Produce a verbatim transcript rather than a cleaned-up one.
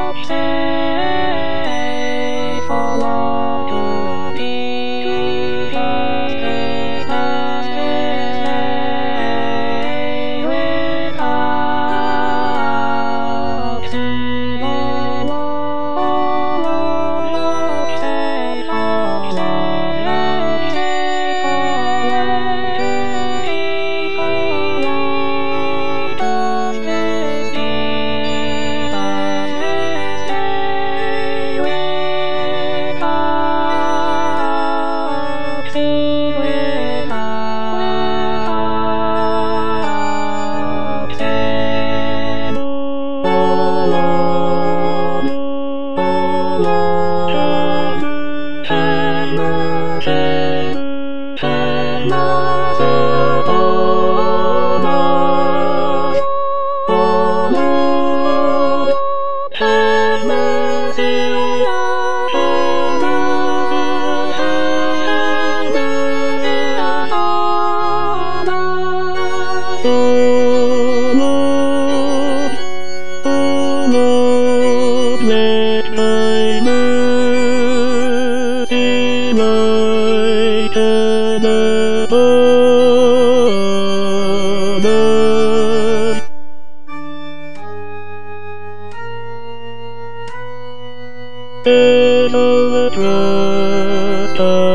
say for love to be just this, just this day without the love, love, love, say for love, love, say for love to be for love, just this be, just this day without, be without them. Oh Lord, oh Lord, have mercy, have mercy, oh Lord, oh Lord, have mercy, have mercy, have mercy on us. Oh Lord, oh Lord, let thy mercy lighten upon us. Let all trust